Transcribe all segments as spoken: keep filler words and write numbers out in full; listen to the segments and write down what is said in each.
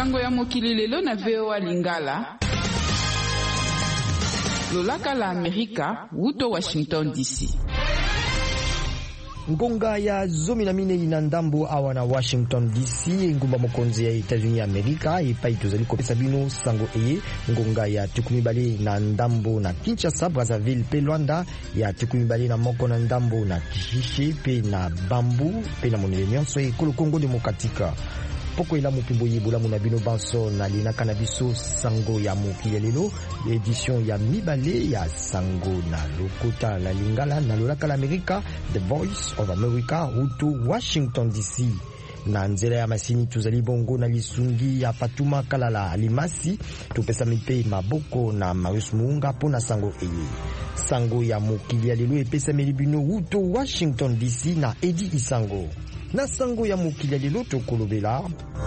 sango ya mokili lelo na V O A Lingala. Lolaka la Amerika, wuto Washington D C. Ngonga ya zomi na mine ina ndambo awa na Washington D C, ngumba mokonzi ya Etats-Unis Amerika ipa itozali kopesa bino sango eye. Ngonga ya tukumi bale na ndambo na Kinshasa, Brazzaville pe Luanda, ya tukumi bale na moko na ndambo na Kishishe pe na Bambu pe na monele nyonso ekolo Kongo Demokratika. Poko ila mupimbo yibula muna bino banso na lina kanabiso sango ya mokili ya lelo, edition ya mibale ya sango na lokota la Lingala na lolaka la Amerika, The Voice of America, hutu Washington D C. Na nzela ya masini tuzali bongo na lisungi ya Fatuma Kalala Alimasi, tupesa mipe maboko na Marius Muunga pona sango eye. Sango ya mokili ya lelo epesa melibino hutu Washington D C na Edi Isango. Na sango ya mokili ya lelo tokolobela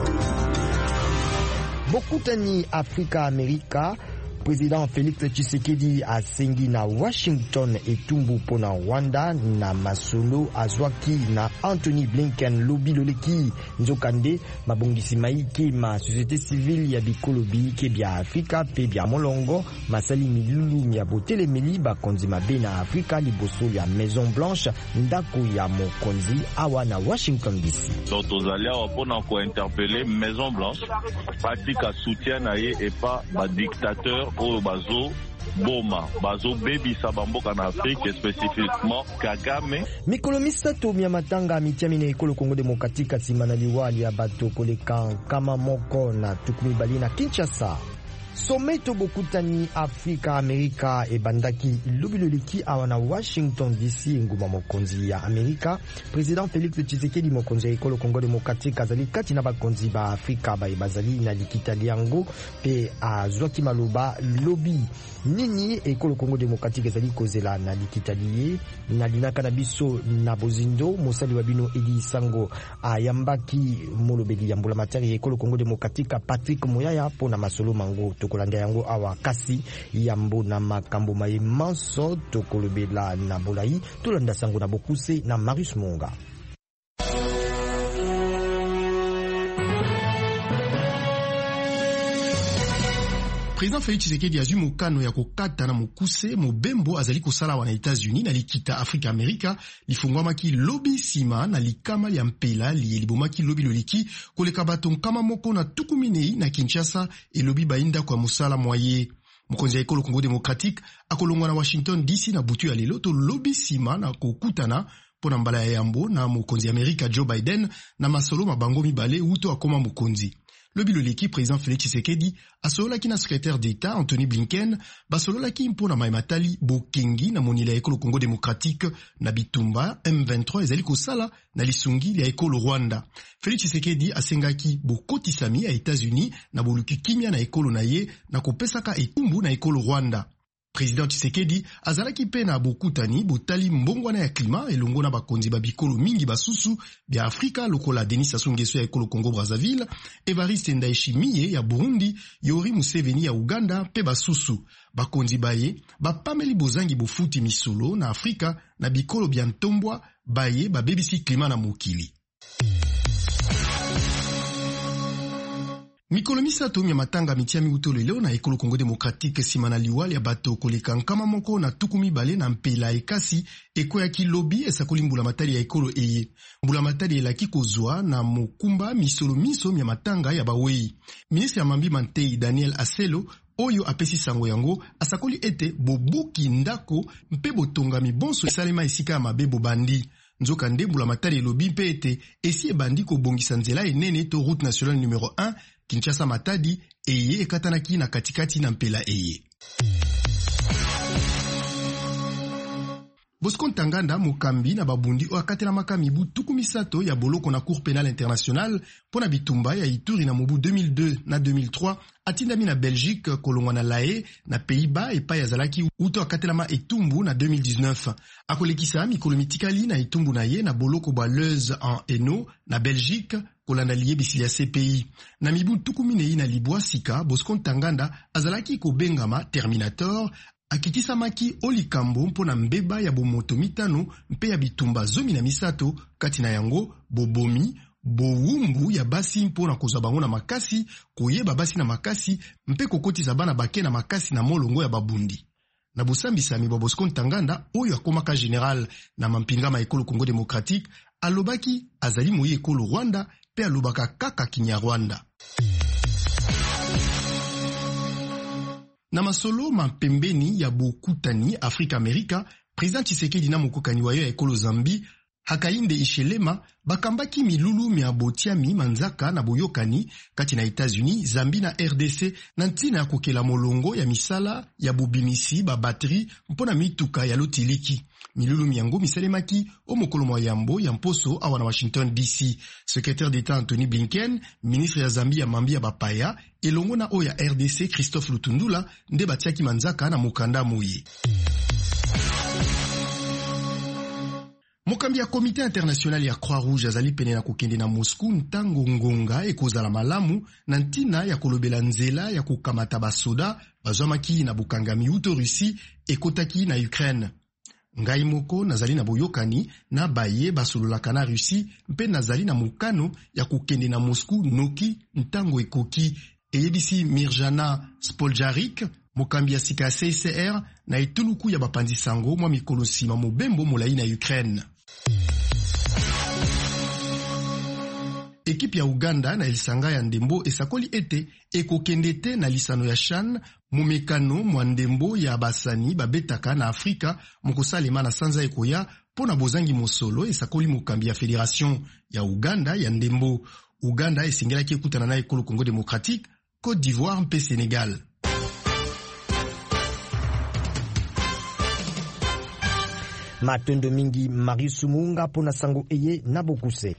bokutani Afrika Amerika. Président Félix Tshisekedi asengi na Washington etumbu pona Rwanda na masolo azwaki na Anthony Blinken lobi loleki nzokande mabongisi maike ma société civile ya bikolobi ke bya Afrika pe bya molongo masali milulu ya botelemeli bakonzi mabe na Afrika liboso ya Maison Blanche ndako ya mokonzi awa na Washington D C. Donc tozali awa pona ko interpeller Maison Blanche pratika soutien na ye et pas ba dictateur oyo bazo boma bazo baby sabamboka na Afrique spécifiquement Kagame. Mikolo misato mia matanga mitiamine ekolo Kongo Demokratika simana liwali ya bato koleka kama moko na tukumi bali na Kinshasa. Someto bokutani Afrika Amerika ebandaki lobiloliki awa na Washington D C nguma mokonzi ya Amerika. Président Félix Tshisekedi mokonzi ya ekolo Kongo Demokratika azali kati na bakonzi ba Afrika ba bazali na likita liango pe azwaki maloba lobi nini ekolo Kongo Demokratika ezali kozela na likita liye na linaka na biso na bozindo mosali wa bino Edi Isango ayambaki molobeli ya mbula materi ekolo Kongo Demokratika Patrick Moyaya pona masolo mango tokolanda yango awa kasi yambo na makambo maye manso tokolobela na bolai tolanda sango na bokuse na Marius Monga. Président Félix Tshisekedi azwi mokano ya kokata na mokuse mobembo azali kosala wana États-Unis na likita Afrika Amerika lifungwamaki lobi sima na likama ya mpela liye libomaki lobi loliki koleka bato nkama moko na tukuminei na Kinshasa elobi bainda kwa musala mwaye. Mokonzi ya ekolo Kongo Demokratique akolongwa na Washington D C na butu ya lelo to lobi sima na kokutana pona mbala ya yambo na mokonzi ya Amerika Joe Biden na masolo mabango mibale uto akoma mokonzi. Lobi loleki président Félix Tshisekedi asololaki na secrétaire d'État Anthony Blinken basololaki mpona maimatali bokengi na monila ya ekolo Kongo Demokratique na bitumba M vingt-trois ezali kosala na lisungi ya ekolo Rwanda. Félix Tshisekedi asengaki bokotisami ya États-Unis na boluki kimia na ekolo na ye na kopesaka etumbu na ekolo Rwanda. Président Tshisekedi azalaki pe na bokutani botali mbongwana ya klima elongo na bakonzi babikolo mingi basusu bya Afrika lokola Denis Sassou Nguesso ya ekolo Congo Brazzaville, Evariste Ndayishimiye ya Burundi, Yoweri Museveni ya Uganda pe basusu. Bakonzi baye bapameli bozangi bofuti misolo na Afrika na bikolo bya ntombwa baye babebisi klima na mokili. Mikolo misato mia matanga mitiami utolo leo na ekolo Kongo Demokratique simana liwali ya bato koleka nkama moko na tukumi bale na mpela ekasi eko ya kilobi esakoli mbula matari ya ekolo eye. Mbula matari elaki kozwa na mokumba misolo miso mia matanga ya bawei. Ministre ya mambi mantei Daniel Aselo oyo apesi sango yango asakoli ete bobuki ndako mpe botonga mibonso esalema esika ya mabe bobandi. Nzoka nde mbula matari elobi mpe ete esi ebandi kobongisa nzela enene to route nationale numéro un Kinshasa Matadi eye ekatanaki na katikati na mpela eye. Bosco Ntaganda mokambi na babundi o akatela makamibu tuku misato ya boloko na Cour pénale internationale pona bitumba ya Ituri na mobu deux mille deux na deux mille trois atindami na Belgique kolongwa na Lae na Pays-Bas epa ya zalaki uto akatelama etumbu na deux mille dix-neuf. Akolekisa mikolo mitikali na etumbu na ye na boloko ba Leuze en Hainaut na Belgique kolanda liye bisili ya C P I. Na mibu tuku minei na libwa sika Bosco Ntaganda azalaki kobengama Terminator akitisamaki olikambo mpona mbeba ya bomoto mitano mpe ya bitumba zomi na misato kati na yango bobomi bowumbu ya basi mpona kozwa bango na makasi, koyeba basi na makasi, mpe kokotisa bana bake na makasi na molongo ya babundi. Na bosambisami bwa Bosco Ntaganda oyo akomaka general na mampinga ma ekolo Congo Démocratique, alobaki azali moyi ekolo Rwanda pe alobaka kaka Kinyarwanda. Na masolo mapembeni ya bokutani Afrika Amerika, President Tshisekedi na mokokani wa yo ya ekolo Zambi Hakainde Hichilema bakambaki milulu mia botiami manzaka na boyokani kati na États-Unis, Zambie na R D C na ntina ya kokela molongo ya misala ya bobimisi ba batterie mpona mituka ya lotiliki. Milulu miango misalemaki o mokolo mwa yambo ya mposo awa na Washington D C. Secrétaire d'État Anthony Blinken, ministre ya Zambie ya mambi ya bapaya, elongo na oya R D C Christophe Lutundula nde batiaki manzaka na mokanda moye. Mokambi ya Komite International ya Croix-Rouge azali pene na kokende na Moscou ntango ngonga ekozala malamu na ntina ya kolobela nzela ya kokamata basoda bazwamaki na bukangami uto Russie ekotaki na Ukraine. Ngai moko nazali na boyokani na baye basololaka na Russie mpe nazali na mokano ya kokende na Moscou noki ntango ekoki, eyebisi Mirjana Spoljarik, mokambi ya sika ya C C R na etuluku ya bapandi sango mwa mikolo nsima mobembo molai na Ukraine. Ekipe ya Uganda na elisanga ya ndembo esakoli ete ekokende te na lisano ya CHAN momekano mwa ndembo ya basani babetaka na Afrika mokosalema na sanza ekoya pona bozangi mosolo esakoli mokambi ya Fédération ya Uganda ya ndembo. Uganda esingelaki ekutana na ekolo Congo Démocratique, Côte d'Ivoire mpe Sénégal. Matondo mingi Marius Munga pona sango eye na bokuse.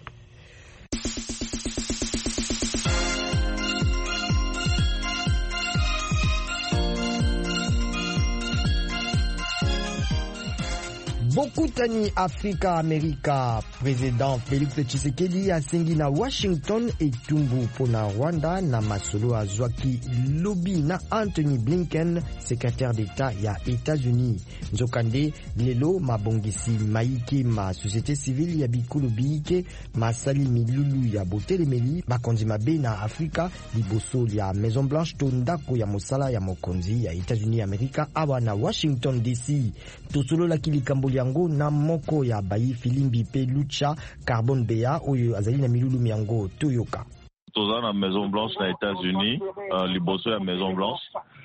Bokutani Afrika Amerika, Président Félix Tshisekedi asengi na Washington etumbu pona Rwanda na masolo azwaki lobi na Anthony Blinken, secrétaire d'État ya États-Unis. Nzokande lelo mabongisi maike ma société civile ya bikulu biike masali milulu ya botelemeli bakonzi mabe na Afrika liboso ya Maison Blanche to ndako ya mosala ya mokonzi ya États-Unis Amerika awa na Washington D C. Tosolola kilikambo yango na moko ya bayi filimbi pe lucha carbone bea oyo azali na milulu miango toyoka. Toza na Maison Blanche na États-Unis, uh, liboso ya Maison Blanche.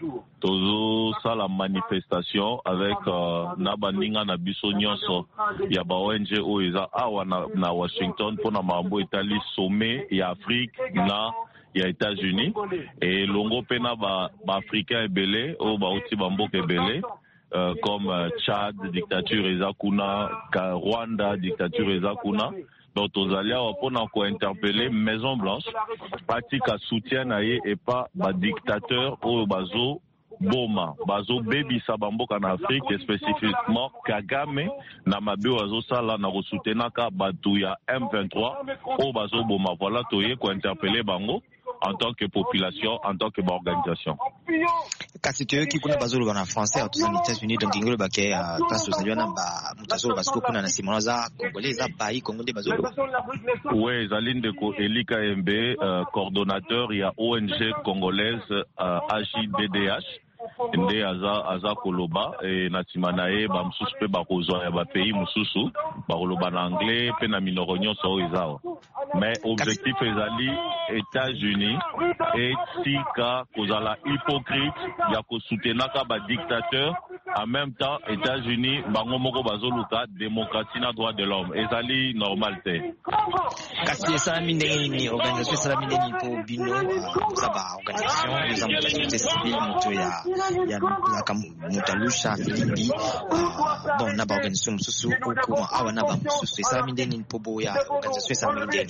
Tozo sa la manifestation avec uh, na baninga na biso nyonso ya ba O N G oyo eza awa na, na Washington pona mambo etali sommet ya Afrique na ya États-Unis et longo pena ba, ba africain ebele o ba uti bamboka ebele. Euh, comme euh, Tchad, dictature Ezakuna, Rwanda, dictature Ezakuna. Donc, aux alliés, on a interpellé Maison Blanche, pratique à soutien et pas ba dictateur au bazo Boma, bazo baby sabambo en Afrique, et spécifiquement Kagame, na mabe oazo sala na soutenaka batuya M vingt-trois au bazo Boma. Voilà, toye ko interpellé bango en tant que population, en tant que organisation. Kasi tuyo ki kuna bazolo bana français à tous les États-Unis donc ngolo baké à place aux alliés na ba mutazolo basko kuna na simonaza congolais za bayi congolais bazolo. Oui, Zaline de ko Elika M B, euh, coordonnateur il y a O N G congolaise euh, H I D D H. Nde aza aza koloba e na timanae ba msusu pe ba kozwa ya ba pays msusu ba koloba na anglais pe na minoro nyonso oyo ezao. Mais objectif ezali États-Unis et tika kozala hypocrite ya kosutenaka ba dictateur en même temps États-Unis bango moko bazoluka démocratie na droit de l'homme ezali normal te. Kasi esa mindeni ni organisation esa mindeni po bino za ba organisation les hommes de la société civile moto ya ya mutalusha filimbi bon na ba organisation msusu ko awa na ba msusu esa mindeni pobo ya organisation esa mindeni.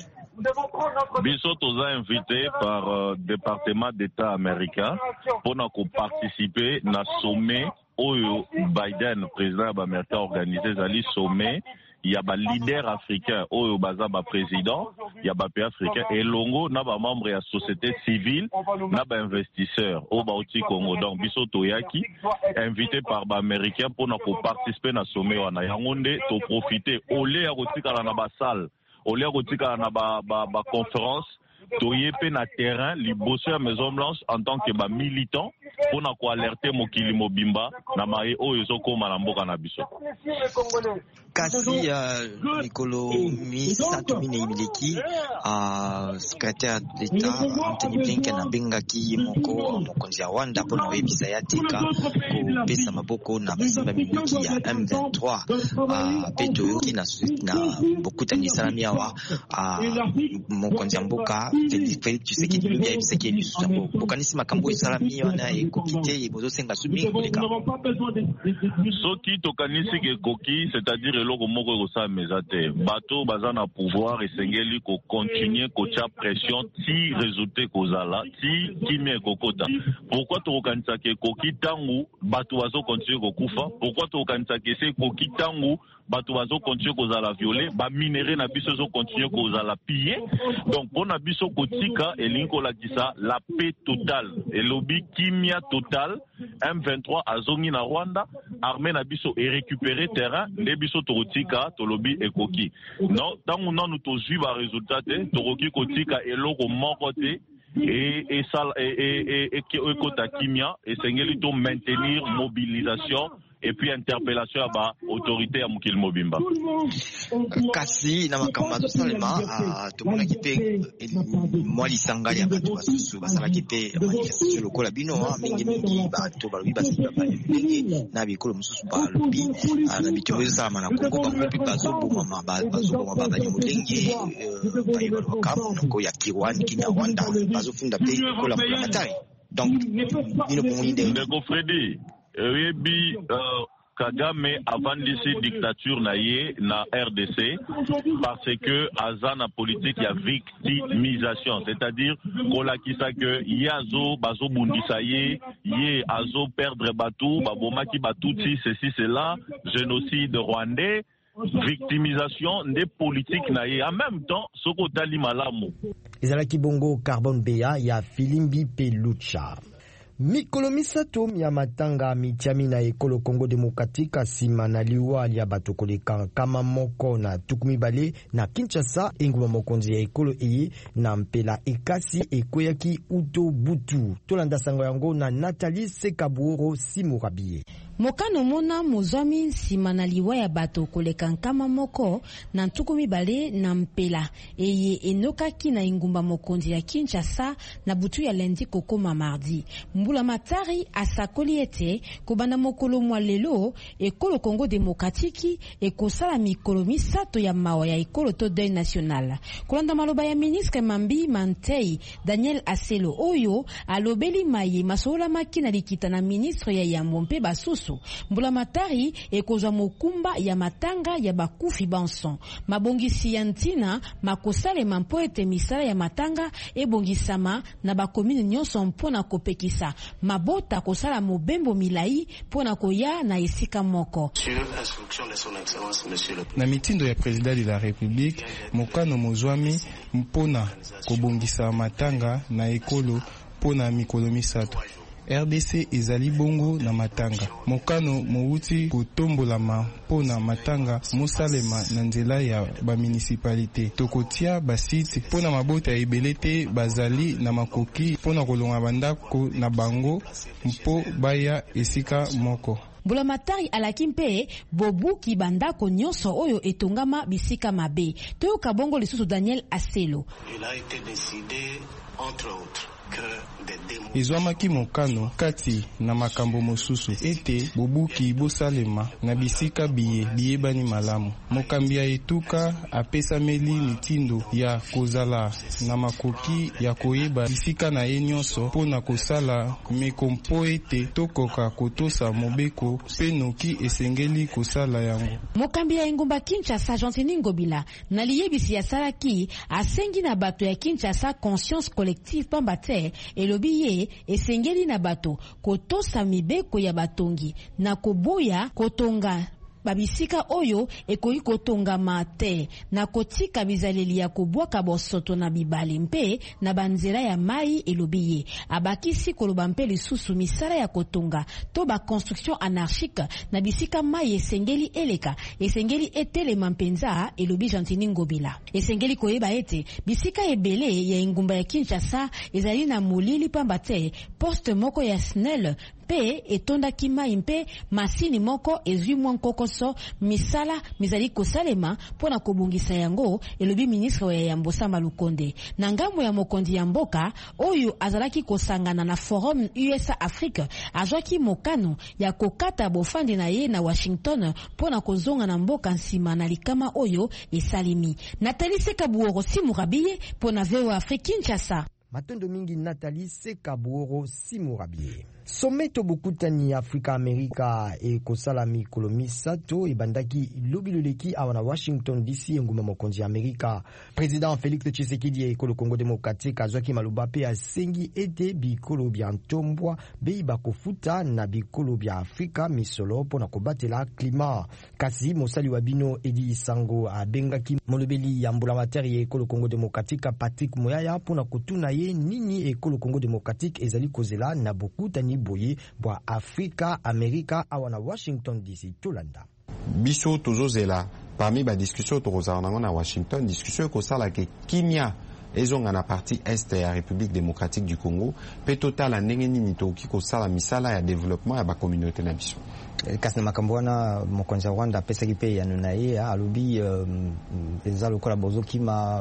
Biso toza invité par euh, département d'État américain pour participer na sommet oyo Biden président américain organisé zali sommet il y a ba leader africain oyo baza ba président il y a ba pays africain et longo na ba membre ya société civile na ba investisseur au Bauti Congo donc biso toyaki invité par ba américain pour na participer na sommet wana yango nde to profiter au lieu ya kotikala na ba salle au lieu kotika na ba ba, ba conférence toye pe na terrain liboso ya Maison Blanche en tant que ba militant pona ko alerter mokili mobimba na maye oyo ezokoma na mboka na biso. Kasi uh, Mikolo Misato Minei Mileki, uh, secrétaire d'État Anthony Blinken abengaki moko mokonzi ya Rwanda pona webisa ya tika ko pesa maboko na basimba miliki ya M vingt-trois uh, peto yoki na na bokutani salami awa uh, mokonzi ya mboka Félix Tshisekedi Lumia ebiseki lisusu bokanisi makambo esalami wana ekokite ebozosenga sumi koleka soki tokanisi ke koki, c'est-à-dire eloko moko ekosala meza te bato baza na pouvoir esengeli ko continuer kotia pression ti résultat kozala ti kimia ekokota. Pourquoi tokanisa ke koki tangu bato bazo continuer kokufa? Pourquoi tokanisa ke se koki tangu bato bazo continuer kozala violer, ba minere na biso zo continuer kozala piller? Donc pona biso kotika elingi kolakisa la paix totale elobi kimia totale. M vingt-trois azongi na Rwanda, armée na biso et récupérer terrain, les biso torotika tolobi ekoki. Non, tangu nanu tozwi ba résultat te, toroki kotika eloko moko te et et ça et et et ekota kimia et sengeli to maintenir mobilisation et puis interpellation à ba autorité ya mukil mobimba. Kasi na makambo salema tomona kipe mwali sangali ya bato basusu basala kipe manifestation lokola bino mingi mingi bato balobi basimba ba mingi na bikolo mususu balobi na bitozo sama na Kongo bango pe bazo boma bazo boma baba ni mulenge ba yibalo kapo noko ya Kiwani kina Rwanda bazo funda pe lokola matari. Donc bino bomoni de Ndeko Freddy Ebi uh, Kagame avant d'ici dictature na ye na R D C parce que azana politique ya victimisation, c'est-à-dire kolakisa que yazo bazo bundisa ye ye azo perdre batou babomaki batuti ceci cela génocide rwandais victimisation des politiques na ye en même temps soko tali malamu ezalaki bongo carbone bea ya Filimbi Pelucha. Mikolo misato ya matanga mitiami na ekolo Congo Demokratika sima na liwali ya bato koleka kama moko na tukumi bale na Kinshasa enguma mokonzi ya ekolo eye na mpela ekasi ekoyaki uto butu. Tolanda sango yango na Nathalie Sekabuoro Simurabie. Mokano mona mozwami nsima na liwa ya bato koleka nkama moko na ntukumi bale na mpela eye enokaki na ingumba mokonzi ya Kinshasa na butu ya lendi kokoma mardi. Mbula Matari asakoli ete kobanda mokolo mwa lelo ekolo Congo Demokratiki ekosala mikolo misato ya mawa ya ekolo to deuil national. Kolanda maloba ya ministre Mambi Mantei Daniel Aselo oyo alobeli maye masola makina likita na ministre ya Yambo mpe basusu. Mbula Matari ekozwa mokumba ya matanga ya bakufi banson. Mabongisi ya ntina makosale mampo ete misala ya matanga ebongisama na bakomine nyonso mpona kopekisa. Mabota kosala mobembo milai pona koya na esika moko. Na mitindo ya president de la République, mokano mozwami mpona kobongisa matanga na ekolo pona mikolo misato. R D C ezali bongo na matanga. Mokano mouti kotombolama pona matanga mosalema na nzela ya ba municipalité. Tokotia basite pona mabota ya ebelete bazali na makoki pona kolonga bandako na bango mpo baya esika moko. Mbula Matari alakimpe bobu ki bandako nyonso oyo etongama bisika mabe. Toyoka bongo lisusu Daniel Aselo. Il a été décidé entre autres Izwamaki mokano kati na makambo mosusu ete bobuki bosalema na bisika biye biyebani malamu. Mokambi ya etuka apesa meli mitindo ya kozala na makoki ya koyeba bisika na ye nyonso pona kosala mekompo ete tokoka kotosa mobeko pe noki esengeli kosala yango. Mokambi ya engumba Kinshasa Jean Ngobila na liyebisi ya salaki asengi na bato ya Kinshasa conscience collective pambate elobi ye esengeli na bato kotosa mibeko ya batongi na koboya kotonga babisika oyo ekoki kotongama te na kotika bizaleli ya kobwaka bosoto na bibale mpe na banzela ya mai elobi ye. Abakisi koloba mpe lisusu misala ya kotonga to ba construction anarchique na bisika mai esengeli eleka esengeli etelema mpenza elobi Jantini Ngobila. Esengeli koyeba ete bisika ebele ya engumba ya Kinshasa ezali na molili pamba te poste moko ya S N E L pe etonda kimai mpe masini moko ezwi mwa nkokoso misala mizali kosalema pona kobungisa yango elobi ministre wa Yambo Samba Lukonde. Na ngambo ya mokondi ya mboka oyo azalaki kosangana na forum U S A Afrique azwaki mokano ya kokata bofandi na ye na Washington pona kozonga na mboka nsima na likama oyo esalimi. Nathalie Sekabuoro Simurabiye pona V O A Afrique Kinshasa. Matondo mingi Nathalie Sekabuoro Simurabiye. Someto bokutani Afrika Amerika e kosala mikolo misato ebandaki lobiloleki awana Washington D C nguma mokonzi Amerika. President Félix Tshisekedi e ekolo Congo Démocratique azwaki maloba pe asengi ete bikolo bya ntombwa bei bakofuta na bikolo bya Afrika misolo pona kobatela klima. Kasi mosali wa bino Edi Sango abengaki molobeli ya mbulamateri ya ekolo Congo Démocratique Patrick Moyaya pona kotuna ye nini ekolo Congo Démocratique ezali kozela na bokutani boye bwa Afrika Amerika awana Washington D C Tolanda. Biso tozozela parmi ba discussion tozozana na Washington discussion ko sala ke kimia ezonga na partie est ya République démocratique du Congo pe total a ndenge nini toki ko sala misala ya développement ya ba communauté na biso. Kasi makambwana mokonzi Rwanda pesa kipe ya nuna ye alubi penza lokola bozoki ma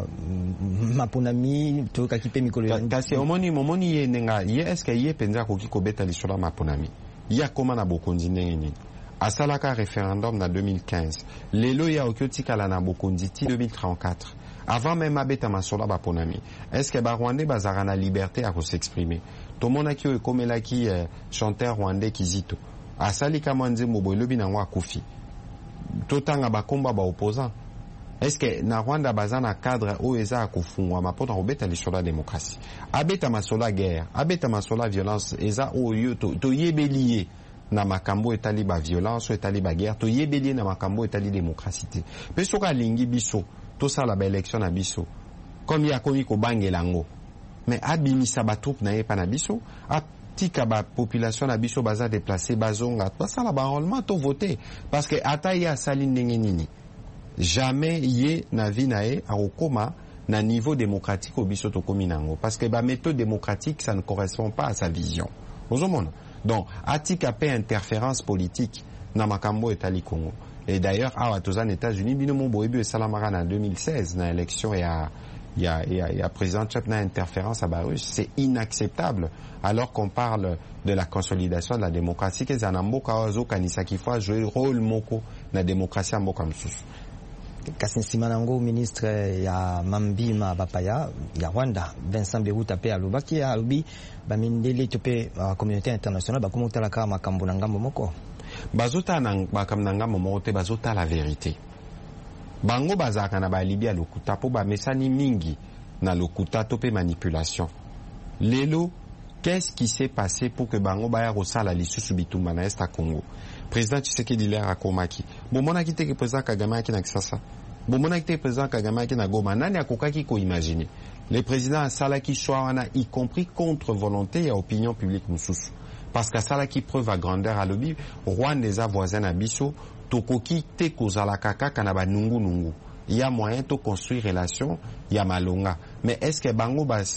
maponami to ka kipe mikolo ya kasi omoni momoni ye nenga ye est-ce que ye penza ko kiko beta lishola maponami ya koma na bokonzi nini asalaka référendum na deux mille quinze lelo ya okyotika la na bokonzi ti deux mille trente-quatre avant même abeta masola baponami est-ce que ba Rwandais bazara na liberté à s'exprimer to mona ki ekomela ki eh, chanteur rwandais Kizito asali kama nzembo boyelobi na ngwa kufi totanga bakomba ba opposant est-ce que na Rwanda bazana cadre o eza kufungwa mapota obeta lishola démocratie abeta masola guerre abeta masola violence eza oyo to, to yebeliye na makambo etali ba violence etali ba guerre to yebeliye na makambo etali démocratie pe soka lingi biso to sala ba élection na biso comme ya komi ko bangelango mais abimisa ba troupe na yepa na biso a tika ba population na biso baza déplacer bazonga basala ba enrôlement to voter parce que ata ya sali ndenge nini jamais ye na vie na ye akokoma na niveau démocratique au biso to komi nango parce que ba méthode démocratique ça ne correspond pas à sa vision ozomona donc atika pe interférence politique na makambo etali Congo et d'ailleurs awa tozana États-Unis bino mo boyebi esalamaka na deux mille seize na élection ya Il y a, il y a, il y a président Trump na interférence à Barus, c'est inacceptable alors qu'on parle de la consolidation de la démocratie que Zanamboka ozo kanisa kifwa jouer rôle moko na démocratie mboka msusu. Kasi Manango ministre ya Mambima Bapaya ya Rwanda Vincent Biruta pe alobaki alobi bamindele tope uh, communauté internationale bakomotala ka makambo na ngambo moko bazota na makambo na ngambo moko te bazota la vérité. Bango bazaka na ba Libya lokuta po ba mesani mingi na lokuta tope manipulation. Lelo, qu'est-ce qui s'est passé pour que bango baya rosala lisusu bitumba na Est Congo? Président Tshisekedi lera akomaki. Bomona kite ke président Kagame ki na Kisasa. Bomona kite président Kagame ki na Goma. Nani akokaki ko imaginer. Le président asala ki choix wana y compris contre volonté et opinion publique mususu. Parce que asala ki preuve à grandeur à lobby, Rwanda des voisins na biso tokoki te kozala kaka kana ba nungu nungu. Il y a moyen de construire relation, il y a malonga. Mais est-ce que bango ba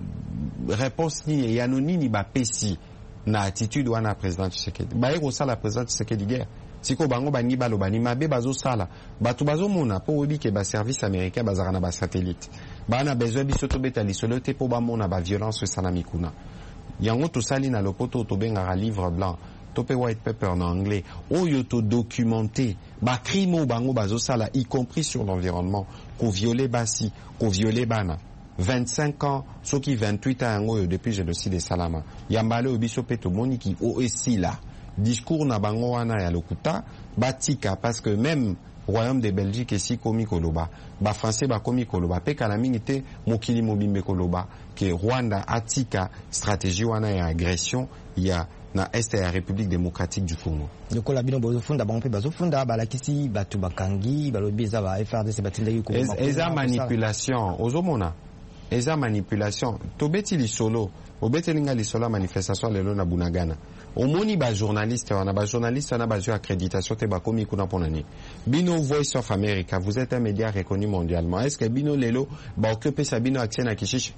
réponse ni ya noni ni ba pesi na attitude wana président Tshisekedi. Ba eko sala président Tshisekedi guerre. Siko bango bani balo bani mabe bazo sala. Batu bazo mona po obi ke ba service américain bazara na ba satellite. Ba na besoin biso to beta lisolo te po ba mona ba violence sana mikuna. Yango to sali na lopoto to benga livre blanc. Topé white paper en anglais, oyo to documenté, ba crimo bango bazo sala, y compris sur l'environnement, ko violé basi, ko violé bana. vingt-cinq ans, ceux qui vingt-huit ans depuis le génocide de Salama. Yambale obiso peto moniki o esi là. Discours na bango wana ya lokuta, batika, parce que même Royaume de Belgique esi komi koloba ba français ba komi koloba pe kala mingi te mokili mobimbe koloba ke Rwanda atika stratégie wana ya agression ya na este ya République démocratique du Congo. Lokola bino bozofunda bango pe bazofunda balakisi batu bakangi balobi eza ba F R D C batindaki ko eza manipulation ozomona eza manipulation tobeti lisolo obeti linga lisolo manifestation lelo na Bunagana omoni ba journaliste wana ba journaliste wana ba jo accréditation te ba komi kuna ponani bino Voice of America vous êtes un média reconnu mondialement est-ce que bino lelo ba occuper sa bino accès na kishishi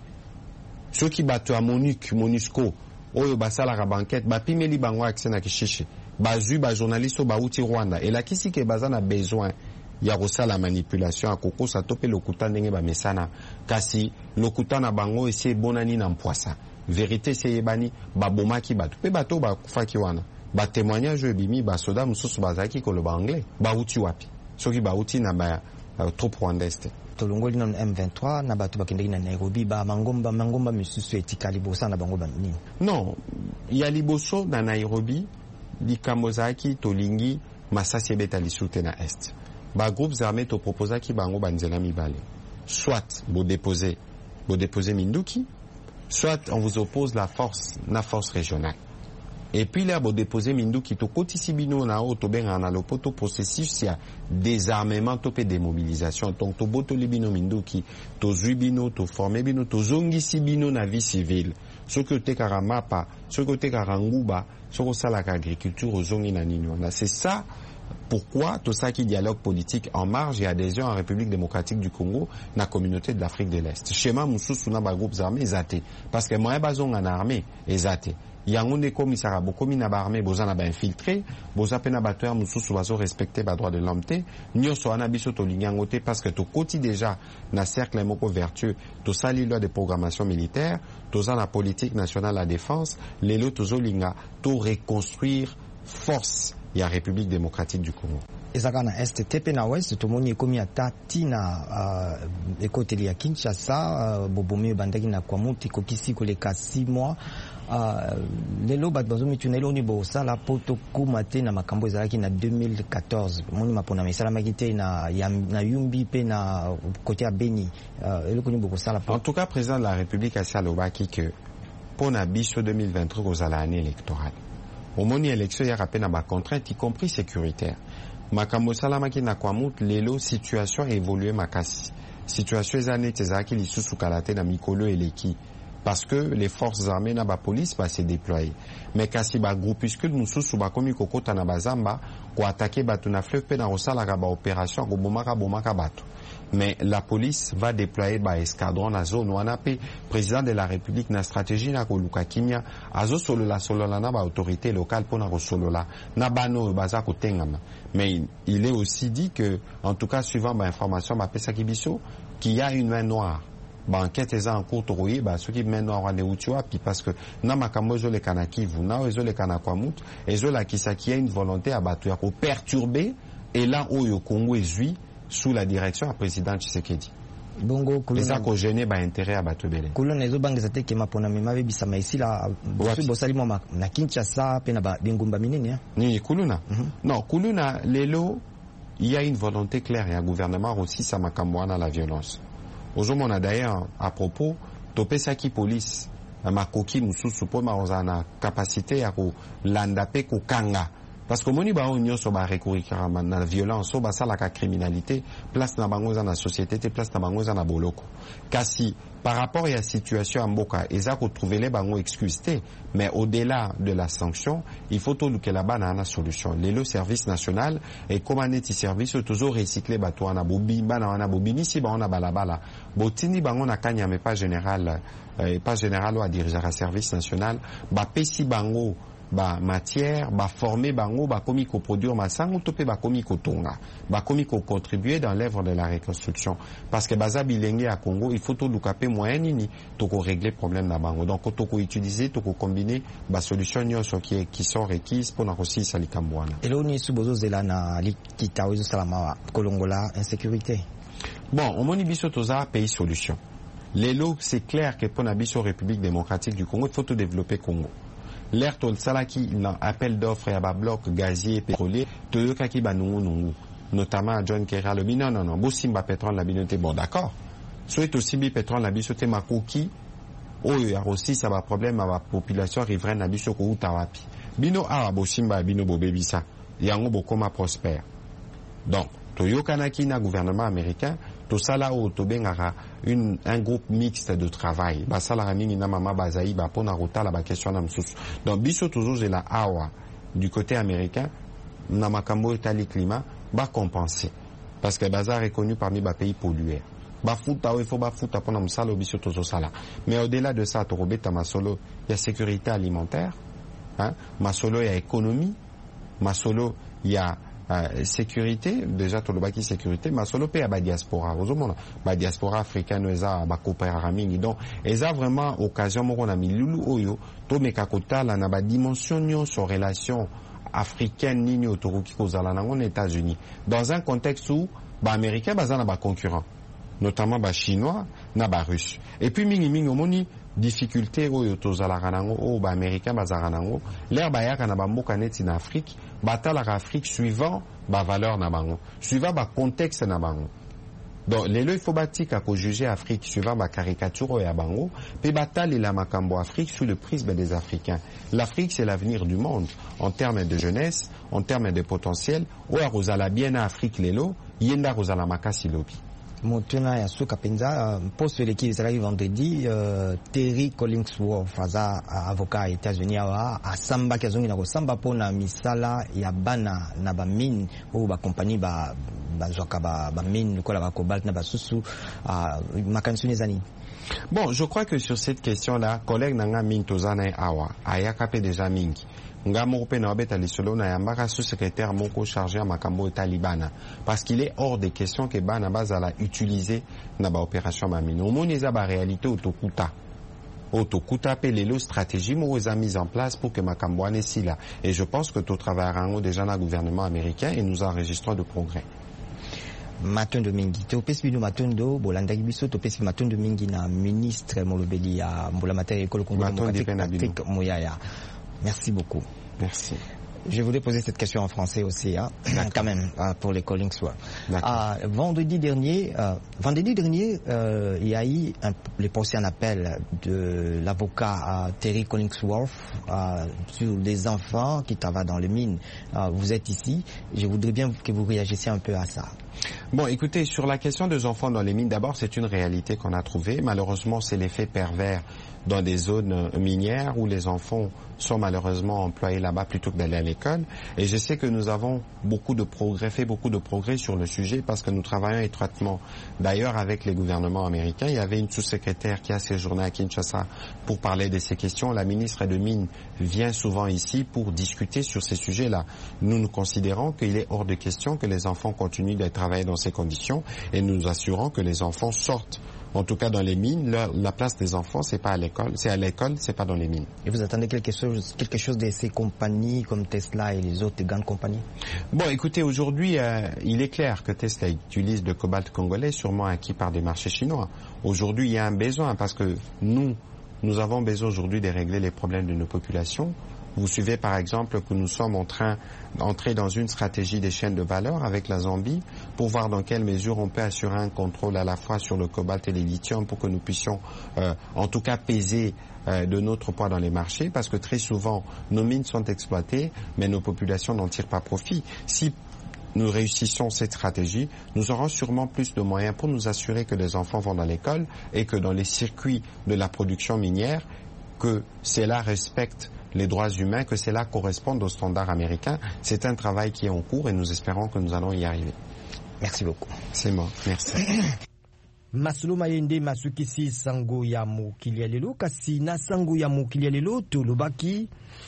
soki bato a MONUC MONUSCO oyo basalaka banquette bapimeli bango accès na kishishi bazui ba journaliste ba uti Rwanda elakisi ke baza na besoin ya kosala manipulation akokosa tope lokuta ndenge bamesana kasi lokuta na bango esi ebonani na mpwasa vérité se yebani babomaki bato pe bato bakufaki wana batémoignage ebimi basoda mosusu bazalaki koloba anglais bauti wapi soki bauti na ba uh, troupe rwandaise te tolongoli na M vingt-trois na bato bakendeki na Nairobi ba mangomba mangomba misusu etikali bosa na bango banini non ya liboso na Nairobi likambo zaki tolingi masasi ebeta lisute na est ba groupes armés to proposa ki bango banzela mibale soit bo déposer bo déposer Minduki soit on vous oppose la force na force régionale et puis là bo déposer Minduki to kotisi bino na o to benga na lopoto processus ya désarmement to pe démobilisation donc to boto libino Minduki to zuibino to former bino to zongisi bino na vie civile ce que te karamapa ce que te karanguba ce que ça la agriculture zongi na nino c'est ça. Pourquoi tout ça qui dialogue politique en marge et adhésion en République démocratique du Congo na communauté de l'Afrique de l'Est schéma mususu na ba groupes armés ezate parce que moi bazonga na armée ezate yango ne komisara bokomi na ba armée bozana ba infiltré boza pena bateur mususu bazo respecter ba droit de l'homme te nyoso ana biso to linyango te parce que to koti déjà na cercle moko vertueux to sali loi de programmation militaire to za na politique nationale à défense lelo to zolinga to reconstruire force ya République démocratique du Congo. Ezaka na est tepe na ouest tomoni ekomi atati na uh, ekoteli ya Kinshasa uh, bobomi bandaki na kwa muti kokisi koleka six mois uh, lelo bat bazomi tunelo ni bosala poto kumate na makambo ezalaki na deux mille quatorze moni mapona misala makite na ya, na Yumbi pe na côté ya Beni uh, eloko ni bokosala en tout cas président de la République a salobaki que pona biso deux mille vingt-trois kozala année électorale au moni élection ya rappel na ba contrainte y compris sécuritaire makambo salamaki na kwamut lelo situation évolué makasi situation ezane tezaki lisusu kalate na mikolo eleki parce que les forces armées na ba police ba se déployer mais kasi ba groupuscule mususu ba komi kokota na bazamba ko attaquer batu na fleuve pe na osala ka ba opération ko bomaka bomaka batu mais la police va déployer ba escadron na zone wana pe président de la République na stratégie na koluka kimia azo solo la solo na ba autorité locale pona ko solo la na bano baza ko tengama mais il est aussi dit que en tout cas suivant ba information ba pesa kibiso qu'il y a une main noire ba enquête eza en cours toroye ba ceux qui main noire ne utiwa puis parce que na makambo zo le kanaki vous na zo le kanakwamut ezo la kisaki a une volonté à battre ya ko perturber et là où yo Congo ezui sous la direction du président Tshisekedi. Bongo kuluna ko gêner ba intérêt à batubele. Kuluna ezo bangeza te ke mapona mema bebisa maisila bo salimo na Kinshasa pe na ba bingumba minene. Ni kuluna. Mm -hmm. Non, kuluna lelo il y a une volonté claire et un gouvernement aussi ça makambo na la violence. Aujourd'hui on a d'ailleurs à propos topesaki police makoki mususu po ma ozana capacité ya ko landa pe ko kanga. Parce que moni ba onyo so ba recourir na la violence so ba sala ka criminalité place na bango za na société te place na bango za na boloko kasi par rapport à la situation en Mboka eza ko trouver les bango excuse te mais au-delà de la sanction il faut tout que là-bas na na solution le service national et comment est service toujours recycler bato na bobi bana wana bobini si ba on a balabala botini bango na kanya mais pas général euh, pas général ou à diriger un service national ba pesi bango ba matière ba former bango ba komi ko produire masango topé ba komi ko tonga ba komi ko contribuer dans l'œuvre de la reconstruction parce que baza bilenge à Congo il faut tout lukape moyen nini to ko régler problème na bango donc to ko utiliser to ko combiner ba solution nyonso qui qui sont requises pour na aussi salikambwana elo ni subozo zela na likita ozo salama kolongola insécurité bon on moni biso toza pays solution lelo c'est clair que pour na biso République démocratique du Congo il faut tout développer Congo. L'air tol salaki l'appel d'offres à ba bloc gazier pétrolier toyoka ki ba nungu nungu notamment à John Kerry alobi non non non bosimba pétrole na bino te bon d'accord soit aussi bi pétrole na biso te makoki oyo ya aussi ça va problème à la population riveraine na biso ko uta wapi bino awa bosimba bino bobebisa yango bokoma prospère. Donc toyokanaki na gouvernement américain tosala o tobengaka une un groupe mixte de travail basala mingi na mama bazai ba pona rotala ba question na msusu. Donc biso toujours de la awa du côté américain na makambo etali climat ba compenser parce que bazar est connu parmi ba pays pollueurs. Ba futa il faut ba futa pona msala biso tozo sala. Mais au-delà de ça to robeta masolo il y a sécurité alimentaire, hein, masolo il y a économie, masolo il y a Euh, sécurité, déjà tolobaki sécurité, ma solo pe ba diaspora. Ozomona ba diaspora africaine eza ba coopéra mingi. Donc eza vraiment occasion moko na milulu oyo to mekakota la na ba dimension nyo sur relation africaine nini otoroki kozala nango na États-Unis. Dans un contexte où ba américain baza na ba concurrent, notamment ba chinois na ba russe. Et puis mingi mingi omoni difficulté oyo tozalaka nango o ba américain bazala nango l'air bayaka na ba mboka neti na Afrique batalaka Afrique suivant ba valeur na bango suivant ba contexte na bango. Donc lelo il faut batika ko juger Afrique suivant ba caricature ya bango pe batali la makambo Afrique sous le prisme des Africains. L'Afrique c'est l'avenir du monde en termes de jeunesse, en termes de potentiel. O rozala bien na Afrique lelo yenda rozala makasi lobi. Motuna ya suka penza poste l'équipe Israël vendredi euh, Terry Collingsworth aza avocat aux États-Unis awa asamba kazongi na kosamba pona misala ya bana na ba mine ou ba compagnie ba bazwaka ba ba mine kola ba cobalt na ba susu makansuni zani. Bon, je crois que sur cette question-là, collègue nanga mine tozana awa ayaka pe déjà mingi. Nga moko pe na obeta lisolo na yambaka sous-secrétaire moko chargé à makambo talibana parce qu'il est hors de question que bana bazala utiliser na ba opération mamine. Omoni za ba réalité otokuta. Otokuta pe lelo stratégie mo za mise en place pour que makambo anesi là. Et je pense que tout travailleront déjà na gouvernement américain et nous enregistrons de progrès. Matondo mingi to pesi bino matondo bolanda biso to pesi matondo mingi na ministre molobeli ya mbola materi école Congo démocratique Mouyaya. Merci beaucoup. Merci. Je voulais poser cette question en français aussi, hein, quand même, pour les Collingsworth. Euh, vendredi dernier, euh, vendredi dernier, euh, il y a eu un, le procès en appel de l'avocat euh, Terry Collingsworth euh, sur les enfants qui travaillent dans les mines. Euh, vous êtes ici, je voudrais bien que vous réagissiez un peu à ça. Bon, écoutez, sur la question des enfants dans les mines, d'abord, c'est une réalité qu'on a trouvée. Malheureusement, c'est l'effet pervers dans des zones minières où les enfants sont malheureusement employés là-bas plutôt que d'aller à l'école. Et je sais que nous avons beaucoup de progrès, fait beaucoup de progrès sur le sujet parce que nous travaillons étroitement. D'ailleurs, avec les gouvernements américains, il y avait une sous-secrétaire qui a séjourné à Kinshasa pour parler de ces questions. La ministre de Mines vient souvent ici pour discuter sur ces sujets-là. Nous nous considérons qu'il est hors de question que les enfants continuent de travailler dans ces conditions et nous nous assurons que les enfants sortent. En tout cas, dans les mines, la, la place des enfants, c'est pas à l'école, c'est à l'école, c'est pas dans les mines. Et vous attendez quelque chose, quelque chose de ces compagnies comme Tesla et les autres grandes compagnies? Bon, écoutez, aujourd'hui, euh, il est clair que Tesla utilise le cobalt congolais, sûrement acquis par des marchés chinois. Aujourd'hui, il y a un besoin parce que nous, nous avons besoin aujourd'hui de régler les problèmes de nos populations. Vous suivez par exemple que nous sommes en train d'entrer dans une stratégie des chaînes de valeur avec la Zambie pour voir dans quelle mesure on peut assurer un contrôle à la fois sur le cobalt et les lithium pour que nous puissions euh, en tout cas peser euh, de notre poids dans les marchés parce que très souvent nos mines sont exploitées mais nos populations n'en tirent pas profit. Si nous réussissons cette stratégie, nous aurons sûrement plus de moyens pour nous assurer que les enfants vont dans l'école et que dans les circuits de la production minière, que cela respecte les droits humains, que cela corresponde aux standards américains. C'est un travail qui est en cours et nous espérons que nous allons y arriver. Merci beaucoup. C'est moi. Merci. Masolo mayende masukisi sango ya mokili ya lelo kasi na sango ya mokili ya lelo tolobaki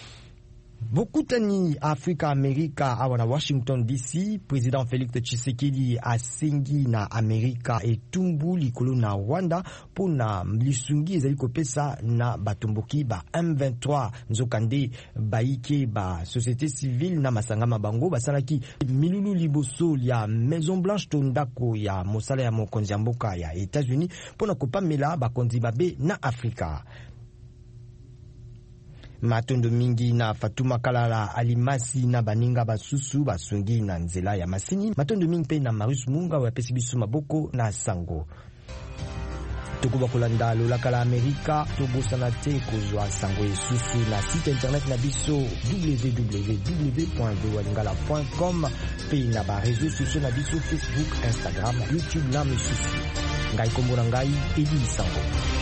bokutani Afrika Amerika awa na Washington D C. Président Félix Tshisekedi asengi na Amerika etumbu likolo na Rwanda pona lisungi ezali kopesa na batomboki ba M vingt-trois nzokande baike ba société civile na masangama bango basalaki milulu liboso ya Maison Blanche tondako ya mosala ya mokonzi ya mboka ya États-Unis pona kopamela bakonzi babe na Afrika. Matondo mingi na Fatuma Kalala Alimasi na baninga basusu basungi na nzela ya masini. Matondo mingi pe na Marius Munga wa pesi biso maboko na sango. Tokuba kolanda lolaka la Amerika tobosana te kozwa sango esusu na site internet na biso w w w point voa lingala point com pe na ba réseaux sociaux na biso Facebook, Instagram, YouTube na misusu. Ngai kombo na ngai Edi Sango.